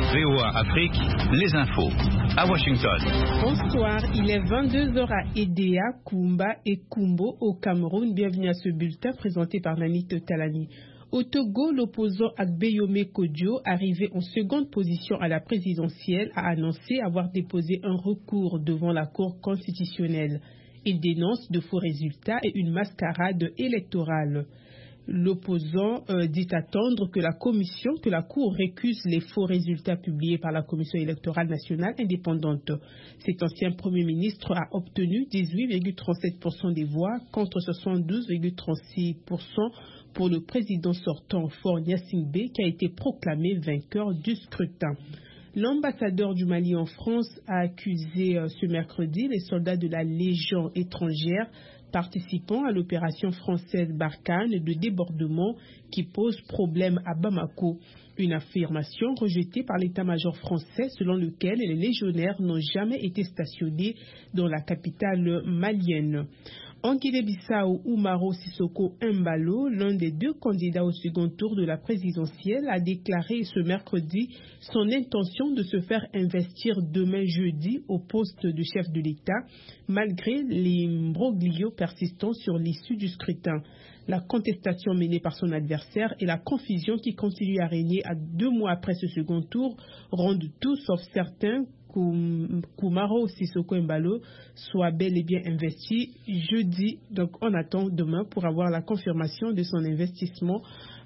VOA Afrique, les infos. À Washington. Bonsoir, il est 22h à Edea, Kumba et Kumbo au Cameroun. Bienvenue à ce bulletin présenté par Nanit Talani. Au Togo, l'opposant Agbeyome Kodjo, arrivé en seconde position à la présidentielle, a annoncé avoir déposé un recours devant la Cour constitutionnelle. Il dénonce de faux résultats et une mascarade électorale. L'opposant dit attendre que la Cour récuse les faux résultats publiés par la Commission électorale nationale indépendante. Cet ancien Premier ministre a obtenu 18,37% des voix contre 72,36% pour le président sortant Faure Gnassingbé qui a été proclamé vainqueur du scrutin. L'ambassadeur du Mali en France a accusé ce mercredi les soldats de la Légion étrangère participant à l'opération française Barkhane de débordement qui pose problème à Bamako. Une affirmation rejetée par l'état-major français selon lequel les légionnaires n'ont jamais été stationnés dans la capitale malienne. En Guinée-Bissau, Oumaro Sissoko Embalo, l'un des deux candidats au second tour de la présidentielle, a déclaré ce mercredi son intention de se faire investir demain jeudi au poste de chef de l'État, malgré les imbroglios persistants sur l'issue du scrutin. La contestation menée par son adversaire et la confusion qui continue à régner à 2 mois après ce second tour rendent tout sauf certain qu'Oumaro Sissoko Embalo soit bel et bien investi jeudi. Donc on attend demain pour avoir la confirmation de son investissement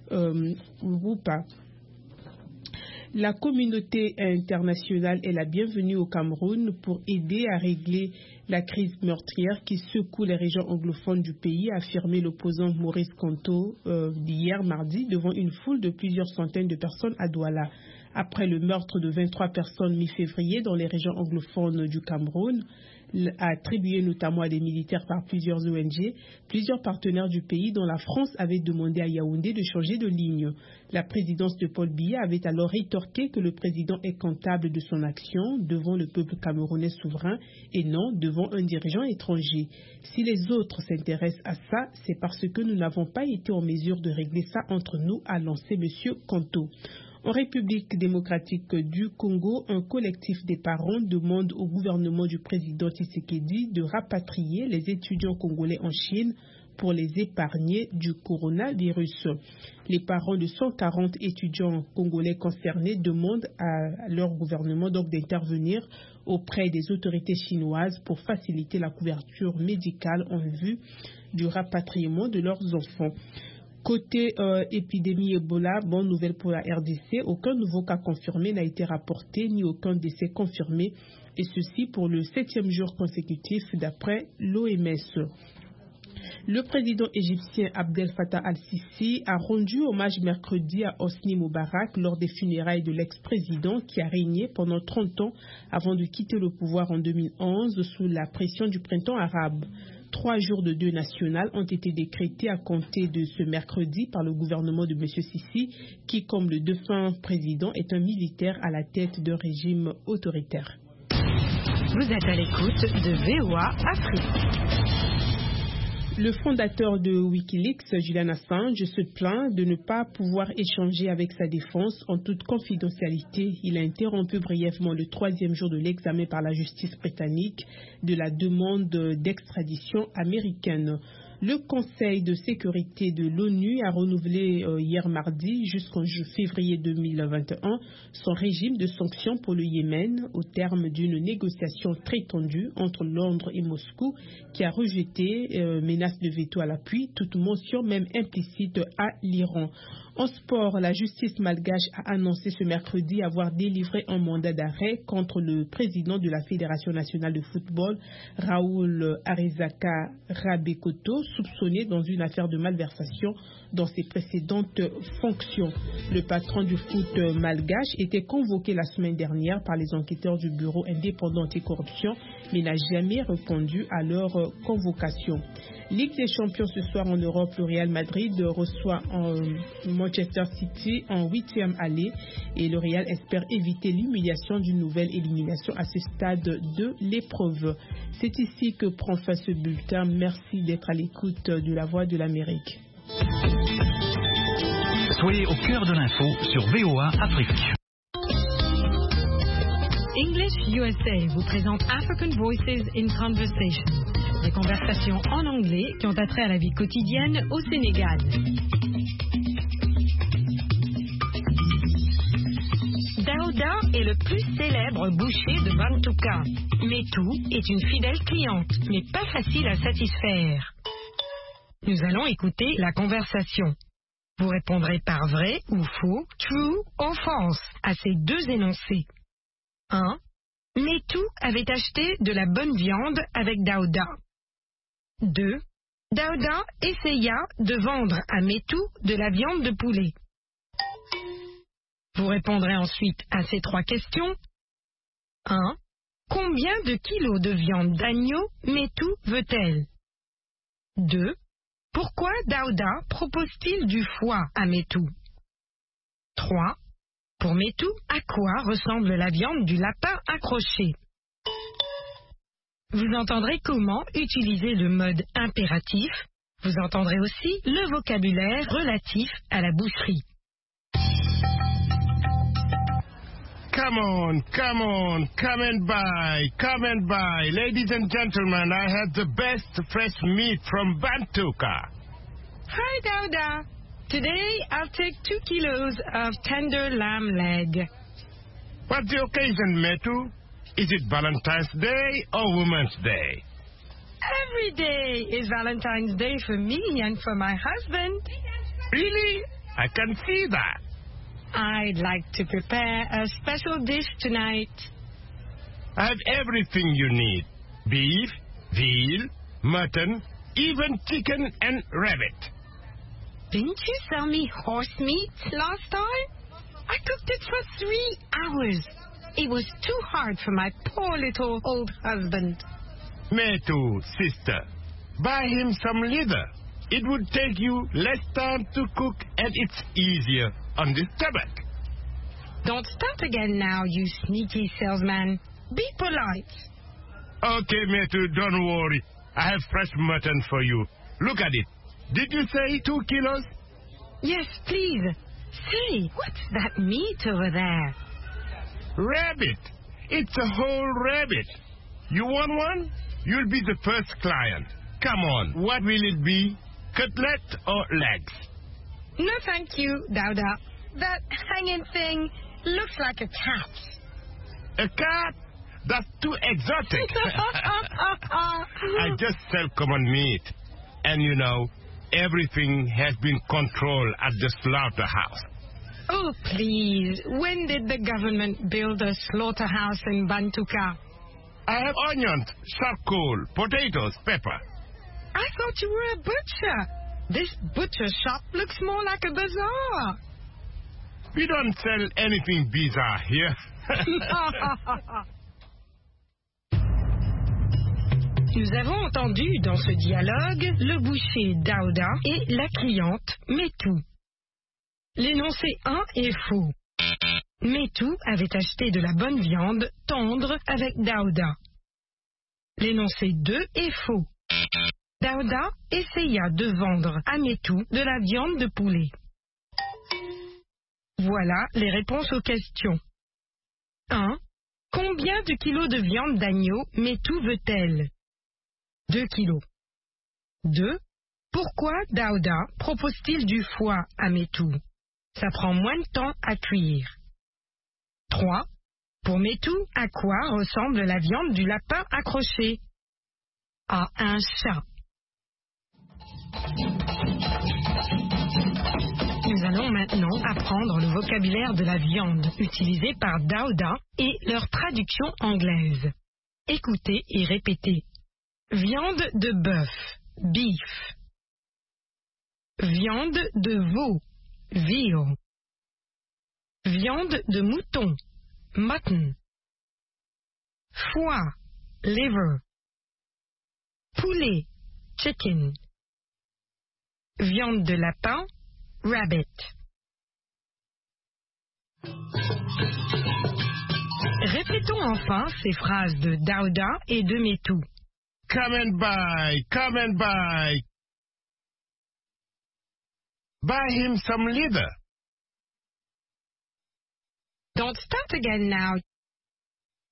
ou pas. La communauté internationale est la bienvenue au Cameroun pour aider à régler la crise meurtrière qui secoue les régions anglophones du pays, a affirmé l'opposant Maurice Kamto d'hier mardi devant une foule de plusieurs centaines de personnes à Douala. Après le meurtre de 23 personnes mi-février dans les régions anglophones du Cameroun, attribué notamment à des militaires par plusieurs ONG, plusieurs partenaires du pays dont la France avait demandé à Yaoundé de changer de ligne. La présidence de Paul Biya avait alors rétorqué que le président est comptable de son action devant le peuple camerounais souverain et non devant un dirigeant étranger. Si les autres s'intéressent à ça, c'est parce que nous n'avons pas été en mesure de régler ça entre nous, a lancé M. Kamto. En République démocratique du Congo, un collectif des parents demande au gouvernement du président Tshisekedi de rapatrier les étudiants congolais en Chine pour les épargner du coronavirus. Les parents de 140 étudiants congolais concernés demandent à leur gouvernement donc d'intervenir auprès des autorités chinoises pour faciliter la couverture médicale en vue du rapatriement de leurs enfants. Côté épidémie Ebola, bonne nouvelle pour la RDC, aucun nouveau cas confirmé n'a été rapporté, ni aucun décès confirmé, et ceci pour le 7e jour consécutif d'après l'OMS. Le président égyptien Abdel Fattah al-Sisi a rendu hommage mercredi à Hosni Moubarak lors des funérailles de l'ex-président qui a régné pendant 30 ans avant de quitter le pouvoir en 2011 sous la pression du printemps arabe. 3 jours de deuil national ont été décrétés à compter de ce mercredi par le gouvernement de M. Sisi, qui, comme le défunt président, est un militaire à la tête d'un régime autoritaire. Vous êtes à l'écoute de VOA Afrique. Le fondateur de Wikileaks, Julian Assange, se plaint de ne pas pouvoir échanger avec sa défense en toute confidentialité. Il a interrompu brièvement le 3e jour de l'examen par la justice britannique de la demande d'extradition américaine. Le Conseil de sécurité de l'ONU a renouvelé hier mardi jusqu'en février 2021 son régime de sanctions pour le Yémen au terme d'une négociation très tendue entre Londres et Moscou qui a rejeté menace de veto à l'appui, toute mention même implicite à l'Iran. En sport, la justice malgache a annoncé ce mercredi avoir délivré un mandat d'arrêt contre le président de la Fédération nationale de football, Raoul Arizaka Rabekoto, soupçonné dans une affaire de malversation dans ses précédentes fonctions. Le patron du foot malgache était convoqué la semaine dernière par les enquêteurs du Bureau indépendant anticorruption, mais n'a jamais répondu à leur convocation. Ligue des champions ce soir en Europe, le Real Madrid reçoit Manchester City en 8e aller et le Real espère éviter l'humiliation d'une nouvelle élimination à ce stade de l'épreuve. C'est ici que prend fin ce bulletin. Merci d'être à l'écoute de la Voix de l'Amérique. Soyez au cœur de l'info sur VOA Afrique. English USA vous présente African Voices in Conversation, des conversations en anglais qui ont attrait à la vie quotidienne au Sénégal. Daouda est le plus célèbre boucher de Bantouka. Metou est une fidèle cliente, mais pas facile à satisfaire. Nous allons écouter la conversation. Vous répondrez par vrai ou faux, true ou false, à ces deux énoncés. 1. Metou avait acheté de la bonne viande avec Daouda. 2. Daouda essaya de vendre à Metou de la viande de poulet. Vous répondrez ensuite à ces trois questions. 1. Combien de kilos de viande d'agneau Metou veut-elle? 2. Pourquoi Daouda propose-t-il du foie à Metou? 3. Pour Metou, à quoi ressemble la viande du lapin accroché? Vous entendrez comment utiliser le mode impératif. Vous entendrez aussi le vocabulaire relatif à la boucherie. Come on, come and buy. Ladies and gentlemen, I have the best fresh meat from Bantouka. Hi, Daouda. Today I'll take 2 kilos of tender lamb leg. What's the occasion, Metu? Is it Valentine's Day or Women's Day? Every day is Valentine's Day for me and for my husband. Really? I can see that. I'd like to prepare a special dish tonight. I have everything you need. Beef, veal, mutton, even chicken and rabbit. Didn't you sell me horse meat last time? I cooked it for 3 hours. It was too hard for my poor little old husband. Metu, sister, buy him some leather. It would take you less time to cook and it's easier on the stomach. Don't start again now, you sneaky salesman. Be polite. Okay, Metu, don't worry. I have fresh mutton for you. Look at it. Did you say 2 kilos? Yes, please. Say, what's that meat over there? Rabbit. It's a whole rabbit. You want one? You'll be the first client. Come on, what will it be? Cutlet or legs? No, thank you, Daouda. That hanging thing looks like a cat. A cat? That's too exotic. I just sell common meat. And you know, everything has been controlled at the slaughterhouse. Oh, please. When did the government build a slaughterhouse in Bantouka? I have onions, charcoal, potatoes, pepper. I thought you were a butcher. This butcher shop looks more like a bazaar. We don't sell anything bizarre here. Nous avons entendu dans ce dialogue le boucher Daouda et la cliente Metou. L'énoncé 1 est faux. Metou avait acheté de la bonne viande tendre avec Daouda. L'énoncé 2 est faux. Daouda essaya de vendre à Metou de la viande de poulet. Voilà les réponses aux questions. 1. Combien de kilos de viande d'agneau Metou veut-elle? 2 kilos. 2. Pourquoi Daouda propose-t-il du foie à Metou? Ça prend moins de temps à cuire. 3. Pour Metou, à quoi ressemble la viande du lapin accroché? À un chat. Nous allons maintenant apprendre le vocabulaire de la viande utilisé par Daouda et leur traduction anglaise. Écoutez et répétez. Viande de bœuf, beef. Viande de veau, veal. Viande de mouton, mutton. Foie, liver. Poulet, chicken. Viande de lapin, rabbit. Répétons enfin ces phrases de Daouda et de Metou. Come and buy, come and buy. Buy him some leather. Don't start again now.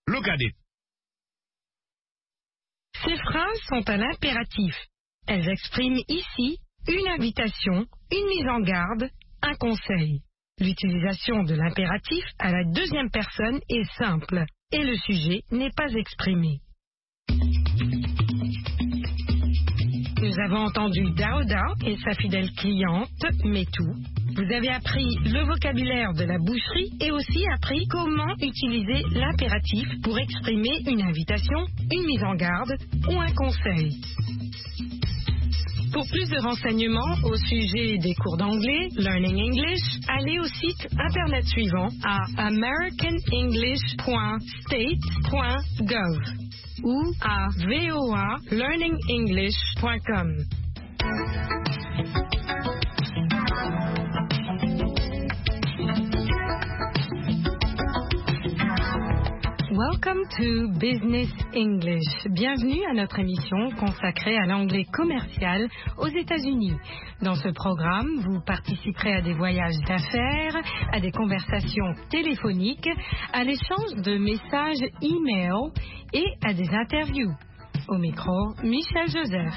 Look at it. Ces phrases sont à l'impératif. Elles expriment ici une invitation, une mise en garde, un conseil. L'utilisation de l'impératif à la deuxième personne est simple et le sujet n'est pas exprimé. Nous avons entendu Daouda et sa fidèle cliente, Metou. Vous avez appris le vocabulaire de la boucherie et aussi appris comment utiliser l'impératif pour exprimer une invitation, une mise en garde ou un conseil. Pour plus de renseignements au sujet des cours d'anglais, Learning English, allez au site internet suivant à americanenglish.state.gov ou à voalearningenglish.com. Welcome to Business English. Bienvenue à notre émission consacrée à l'anglais commercial aux États-Unis. Dans ce programme, vous participerez à des voyages d'affaires, à des conversations téléphoniques, à l'échange de messages e-mail et à des interviews. Au micro, Michel Joseph.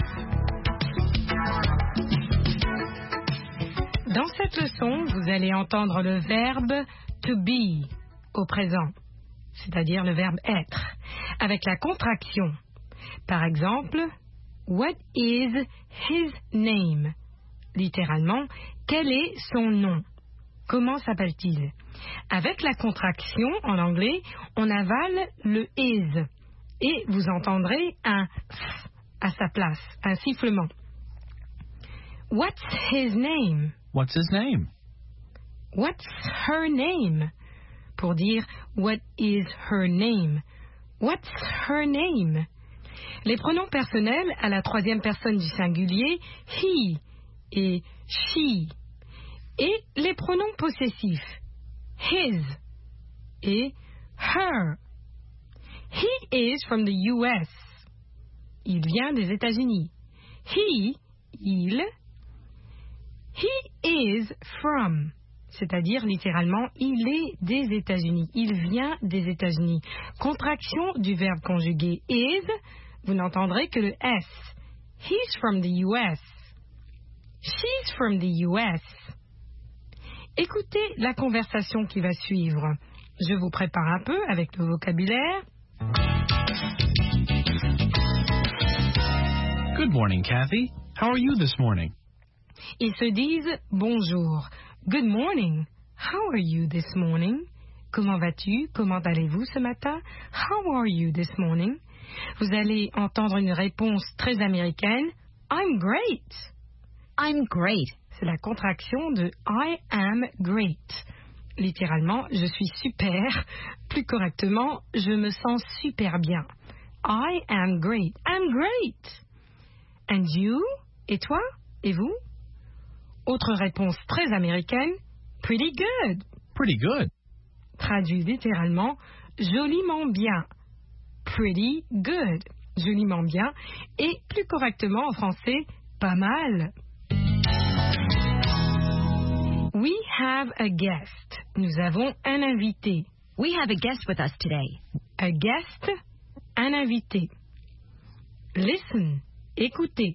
Dans cette leçon, vous allez entendre le verbe to be au présent, c'est-à-dire le verbe être, avec la contraction. Par exemple, what is his name? Littéralement, quel est son nom? Comment s'appelle-t-il? Avec la contraction, en anglais, on avale le is et vous entendrez un f à sa place, un sifflement. What's his name? What's his name? What's her name? Pour dire what is her name? What's her name? Les pronoms personnels à la troisième personne du singulier, he et she. Et les pronoms possessifs, his et her. He is from the US. Il vient des États-Unis. He, il. He is from. C'est-à-dire littéralement, il est des États-Unis. Il vient des États-Unis. Contraction du verbe conjugué is, vous n'entendrez que le S. He's from the US. She's from the US. Écoutez la conversation qui va suivre. Je vous prépare un peu avec le vocabulaire. Good morning, Kathy. How are you this morning? Ils se disent bonjour. Good morning. How are you this morning? Comment vas-tu? Comment allez-vous ce matin? How are you this morning? Vous allez entendre une réponse très américaine. I'm great. I'm great. C'est la contraction de I am great. Littéralement, je suis super. Plus correctement, je me sens super bien. I am great. I'm great. And you? Et toi? Et vous? Autre réponse très américaine, pretty good. Pretty good. Traduit littéralement, joliment bien. Pretty good. Joliment bien. Et plus correctement en français, pas mal. We have a guest. Nous avons un invité. We have a guest with us today. A guest, un invité. Listen, écoutez.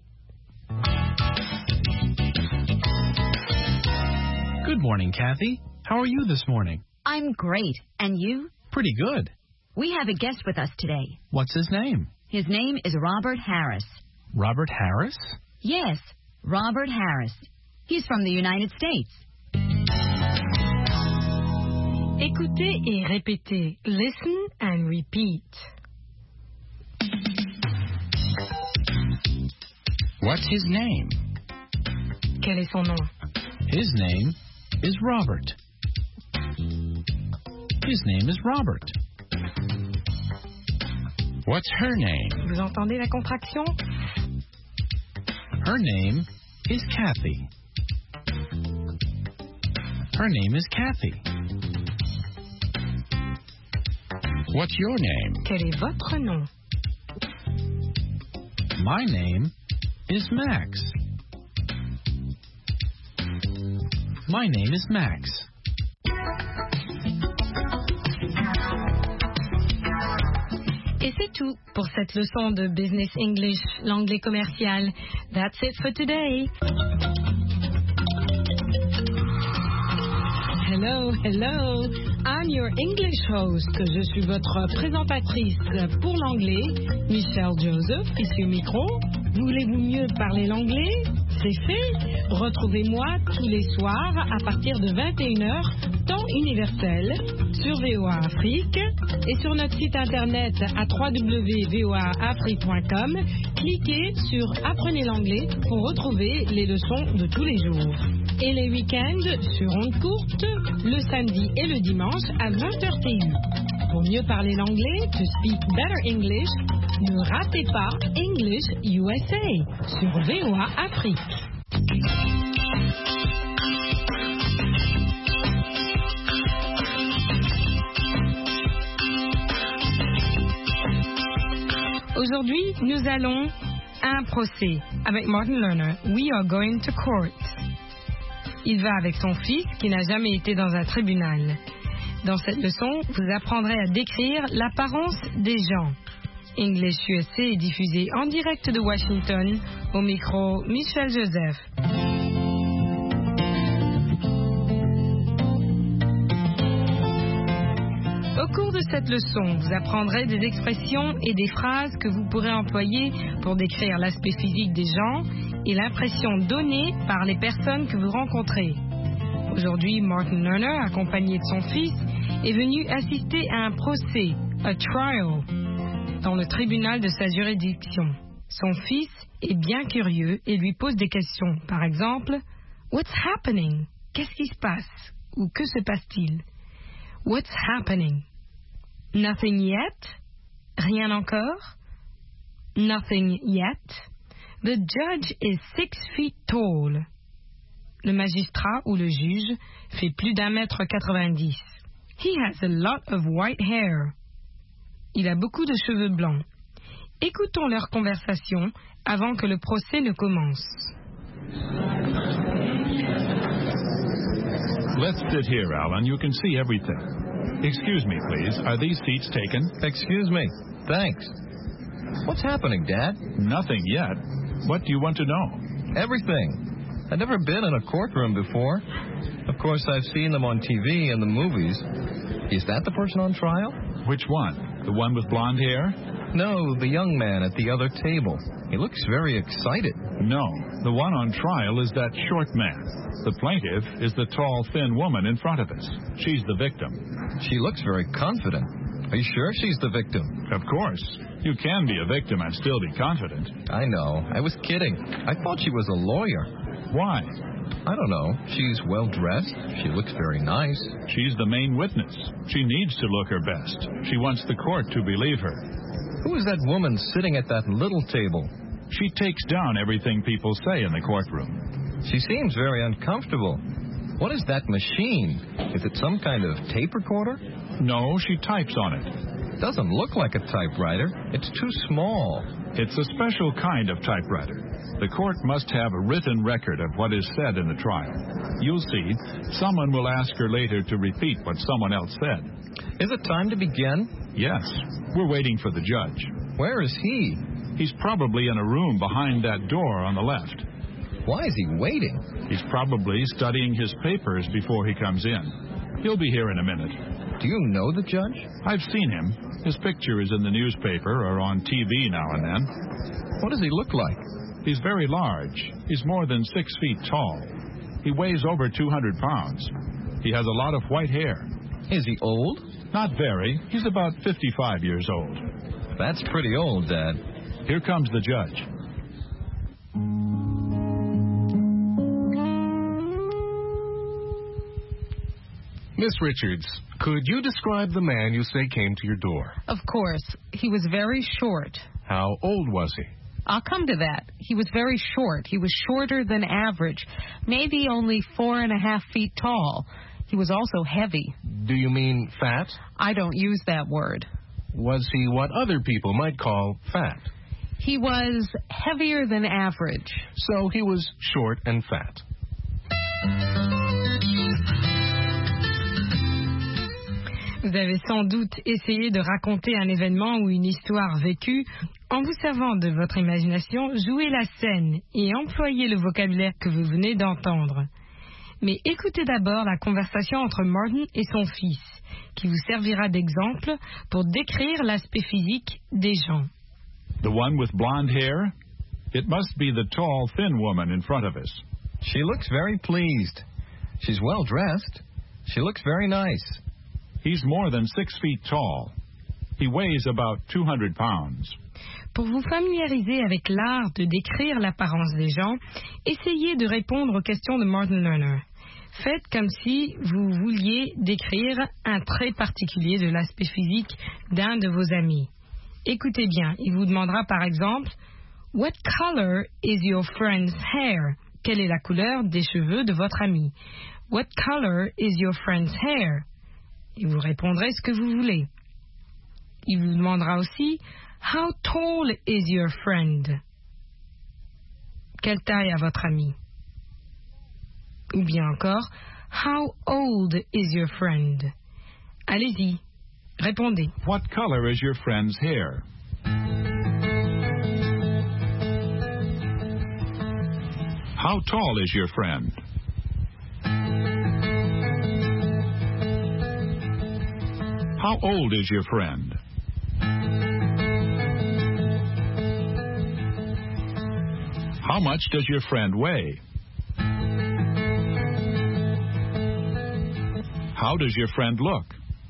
Good morning, Kathy. How are you this morning? I'm great. And you? Pretty good. We have a guest with us today. What's his name? His name is Robert Harris. Robert Harris? Yes, Robert Harris. He's from the United States. Écoutez et répétez. Listen and repeat. What's his name? Quel est son nom? His name is Robert. His name is Robert. What's her name? Vous entendez la contraction? Her name is Kathy. Her name is Kathy. What's your name? Quel est votre nom? My name is Max. My name is Max. Et c'est tout pour cette leçon de Business English, l'anglais commercial. That's it for today. Hello, hello. I'm your English host. Je suis votre présentatrice pour l'anglais, Michelle Joseph, ici au micro. Voulez-vous mieux parler l'anglais? C'est fait. Retrouvez-moi tous les soirs à partir de 21h, temps universel, sur VOA Afrique et sur notre site internet à www.voaafrique.com. Cliquez sur Apprenez l'anglais pour retrouver les leçons de tous les jours. Et les week-ends sur ondes courtes, le samedi et le dimanche à 20h TU. Pour mieux parler l'anglais, to speak better English, ne ratez pas English USA sur VOA Afrique. Aujourd'hui, nous allons à un procès. Avec Martin Lerner, we are going to court. Il va avec son fils qui n'a jamais été dans un tribunal. Dans cette leçon, vous apprendrez à décrire l'apparence des gens. English USA est diffusé en direct de Washington. Au micro, Michel Joseph. Au cours de cette leçon, vous apprendrez des expressions et des phrases que vous pourrez employer pour décrire l'aspect physique des gens et l'impression donnée par les personnes que vous rencontrez. Aujourd'hui, Martin Lerner, accompagné de son fils, est venu assister à un procès, a trial, dans le tribunal de sa juridiction. Son fils est bien curieux et lui pose des questions. Par exemple, « What's happening ?» Qu'est-ce qui se passe? Ou que se passe-t-il? What's happening? Nothing yet? Rien encore? Nothing yet? The judge is 6 feet tall. Le magistrat ou le juge fait plus d'1,90 m. He has a lot of white hair. Il a beaucoup de cheveux blancs. Écoutons leur conversation avant que le procès ne commence. Let's sit here, Alan. You can see everything. Excuse me, please. Are these seats taken? Excuse me. Thanks. What's happening, Dad? Nothing yet. What do you want to know? Everything. I've never been in a courtroom before. Of course, I've seen them on TV and the movies. Is that the person on trial? Which one? The one with blonde hair? No, the young man at the other table. He looks very excited. No, the one on trial is that short man. The plaintiff is the tall, thin woman in front of us. She's the victim. She looks very confident. Are you sure she's the victim? Of course. You can be a victim and still be confident. I know. I was kidding. I thought she was a lawyer. Why? I don't know. She's well-dressed. She looks very nice. She's the main witness. She needs to look her best. She wants the court to believe her. Who is that woman sitting at that little table? She takes down everything people say in the courtroom. She seems very uncomfortable. What is that machine? Is it some kind of tape recorder? No, she types on it. Doesn't look like a typewriter. It's too small. It's a special kind of typewriter. The court must have a written record of what is said in the trial. You'll see, someone will ask her later to repeat what someone else said. Is it time to begin? Yes. We're waiting for the judge. Where is he? He's probably in a room behind that door on the left. Why is he waiting? He's probably studying his papers before he comes in. He'll be here in a minute. Do you know the judge? I've seen him. His picture is in the newspaper or on TV now and then. What does he look like? He's very large. He's more than 6 feet tall. He weighs over 200 pounds. He has a lot of white hair. Is he old? Not very. He's about 55 years old. That's pretty old, Dad. Here comes the judge. Miss Richards, could you describe the man you say came to your door? Of course. He was very short. How old was he? I'll come to that. He was very short. He was shorter than average, maybe only 4.5 feet tall. He was also heavy. Do you mean fat? I don't use that word. Was he what other people might call fat? He was heavier than average. So he was short and fat. Vous avez sans doute essayé de raconter un événement ou une histoire vécue. En vous servant de votre imagination, jouez la scène et employez le vocabulaire que vous venez d'entendre. Mais écoutez d'abord la conversation entre Martin et son fils, qui vous servira d'exemple pour décrire l'aspect physique des gens. The one with blonde hair? It must be the tall, thin woman in front of us. She looks very pleased. She's well dressed. She looks very nice. He's more than 6 feet tall. He weighs about 200 pounds. Pour vous familiariser avec l'art de décrire l'apparence des gens, essayez de répondre aux questions de Martin Lerner. Faites comme si vous vouliez décrire un trait particulier de l'aspect physique d'un de vos amis. Écoutez bien, il vous demandera par exemple « What color is your friend's hair ?» Quelle est la couleur des cheveux de votre ami? « What color is your friend's hair ?» Et vous répondrez ce que vous voulez. Il vous demandera aussi « How tall is your friend ?» Quelle taille a votre ami? Ou bien encore « How old is your friend ?» Allez-y, répondez. What color is your friend's hair? How tall is your friend? How old is your friend? How much does your friend weigh? How does your friend look?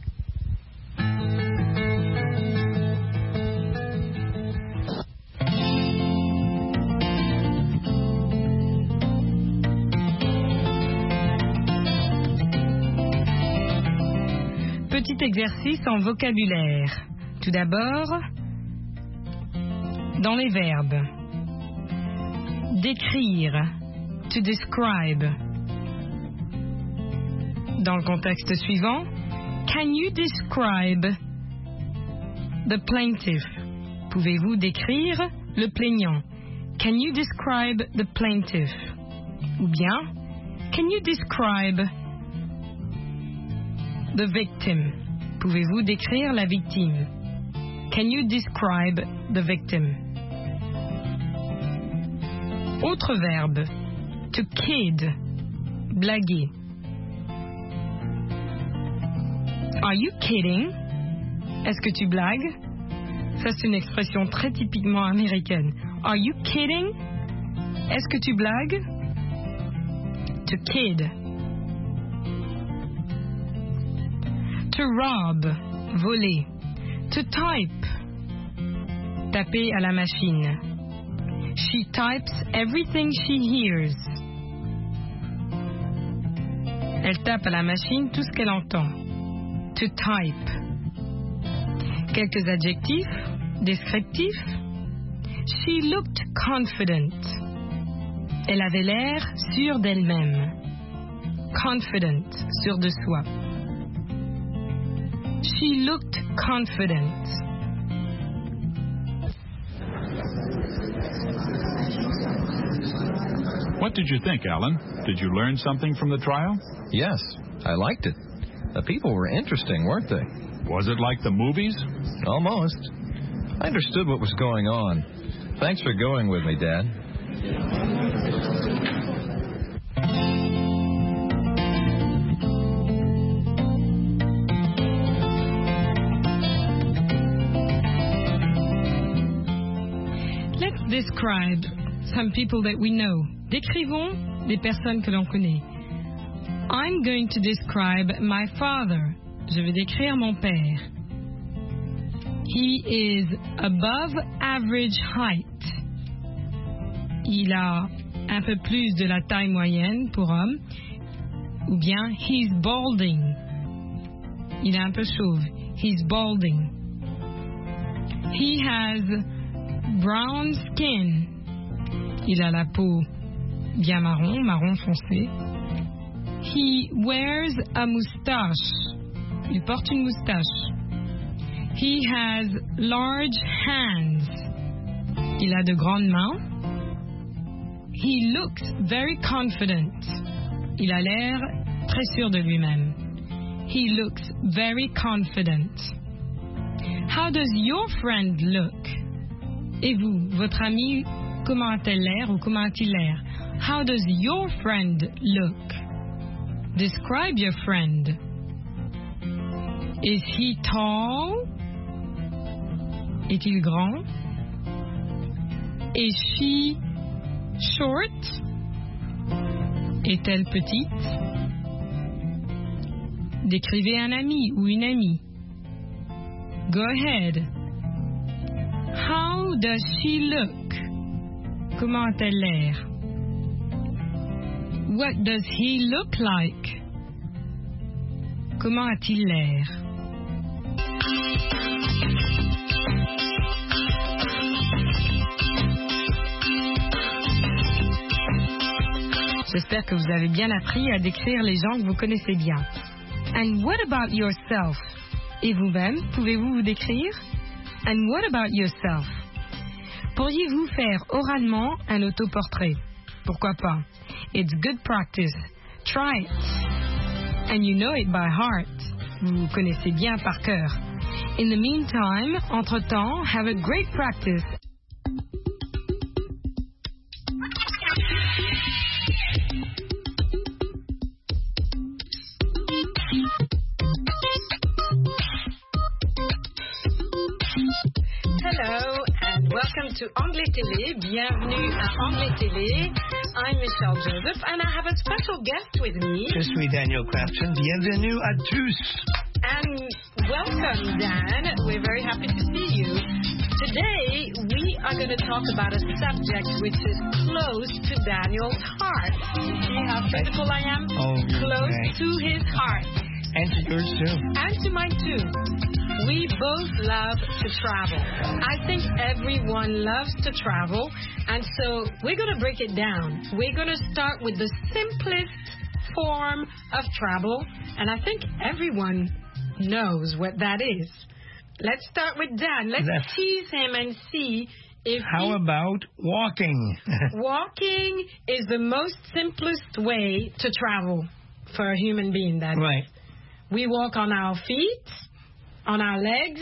Petit exercice en vocabulaire. Tout d'abord, dans les verbes. Décrire, to describe. Dans le contexte suivant, can you describe the plaintiff? Pouvez-vous décrire le plaignant? Can you describe the plaintiff? Ou bien, can you describe the victim? Pouvez-vous décrire la victime? Can you describe the victim? Autre verbe, to kid, blaguer. Are you kidding? Est-ce que tu blagues? Ça, c'est une expression très typiquement américaine. Are you kidding? Est-ce que tu blagues? To kid. To rob, voler. To type, taper à la machine. She types everything she hears. Elle tape à la machine tout ce qu'elle entend. To type. Quelques adjectifs descriptifs. She looked confident. Elle avait l'air sûre d'elle-même. Confident, sûre de soi. She looked confident. What did you think, Alan? Did you learn something from the trial? Yes, I liked it. The people were interesting, weren't they? Was it like the movies? Almost. I understood what was going on. Thanks for going with me, Dad. Let's describe some people that we know. Décrivons des personnes que l'on connaît. I'm going to describe my father. Je vais décrire mon père. He is above average height. Il a un peu plus de la taille moyenne pour homme. Ou bien, he's balding. Il est un peu chauve. He's balding. He has brown skin. Il a la peau bien marron, marron foncé. He wears a moustache. Il porte une moustache. He has large hands. Il a de grandes mains. He looks very confident. Il a l'air très sûr de lui-même. He looks very confident. How does your friend look? Et vous, votre ami, comment a-t-elle l'air ou comment a-t-il l'air? How does your friend look? Describe your friend. Is he tall? Est-il grand? Is she short? Est-elle petite? Décrivez un ami ou une amie. Go ahead. How does she look? Comment a-t-elle l'air? What does he look like? Comment a-t-il l'air? J'espère que vous avez bien appris à décrire les gens que vous connaissez bien. And what about yourself? Et vous-même, pouvez-vous vous décrire? And what about yourself? Pourriez-vous faire oralement un autoportrait? Pourquoi pas? It's good practice. Try it. And you know it by heart. Vous connaissez bien par cœur. In the meantime, entre-temps, have a great practice. Hello and welcome to Anglais Télé. Bienvenue à Anglais Télé. I'm Michelle Joseph and I have a special guest with me. Je suis Daniel Crafton. Bienvenue à tous. And welcome, Dan. We're very happy to see you. Today we are going to talk about a subject which is close to Daniel's heart. See how physical I am? Oh, close okay. to his heart. And to yours too. And to mine too. We both love to travel. I think everyone loves to travel. And so we're going to break it down. We're going to start with the simplest form of travel. And I think everyone knows what that is. Let's start with Dan. Let's tease him and see if How about walking? Walking is the most simplest way to travel for a human being. That Right. We walk on our feet, on our legs.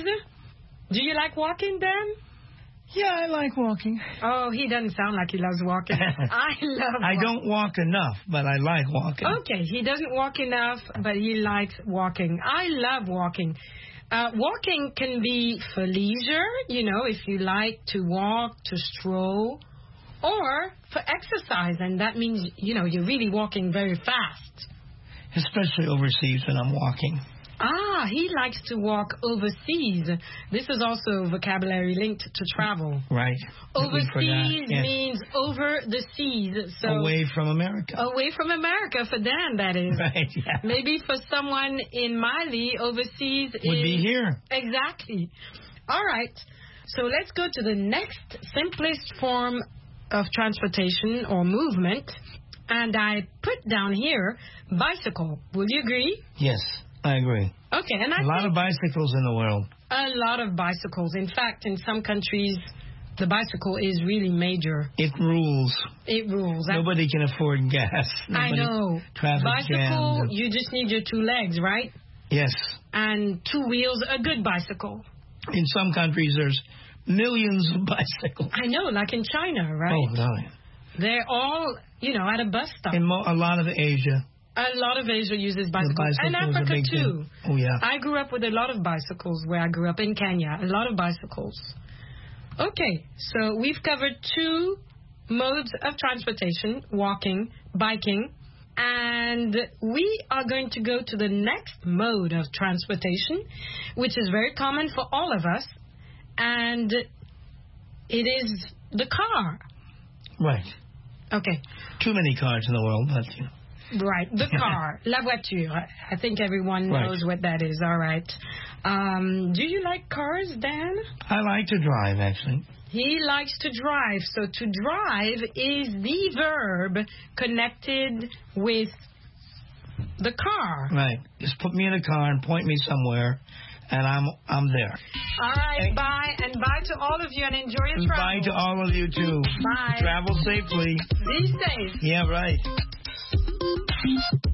Do you like walking, Dan? Yeah, I like walking. Oh, he doesn't sound like he loves walking. I love walking. I don't walk enough, but I like walking. Okay, he doesn't walk enough, but he likes walking. I love walking. Walking can be for leisure, you know, if you like to walk, to stroll, or for exercise, and that means, you know, you're really walking very fast. Especially overseas when I'm walking. Ah, he likes to walk overseas. This is also vocabulary linked to travel. Right. Overseas means over the seas. So away from America. Away from America, for Dan, that is. Right, yeah. Maybe for someone in Mali, overseas would be here. Exactly. All right. So let's go to the next simplest form of transportation or movement. And I put down here bicycle. Will you agree? Yes, I agree. Okay, and a lot of bicycles in the world. A lot of bicycles. In fact, in some countries, the bicycle is really major. It rules. It rules. Nobody can afford gas. I know. Bicycle, you just need your two legs, right? Yes. And two wheels, a good bicycle. In some countries, there's millions of bicycles. I know, like in China, right? Oh, no. They're all, you know, at a bus stop. In a lot of Asia. A lot of Asia uses bicycles. And Africa, too. Oh, yeah. I grew up with a lot of bicycles where I grew up in Kenya. A lot of bicycles. Okay, so we've covered two modes of transportation, walking, biking. And we are going to go to the next mode of transportation, which is very common for all of us. And it is the car. Right. Okay. Too many cars in the world, but you know. Right, the car, la voiture. I think everyone knows what that is. All right. Do you like cars, Dan? I like to drive, actually. He likes to drive. So to drive is the verb connected with the car. Right. Just put me in a car and point me somewhere, and I'm there. All right, bye. And bye to all of you, and enjoy your travel. Bye to all of you, too. Bye. Travel safely. Be safe. Yeah, right.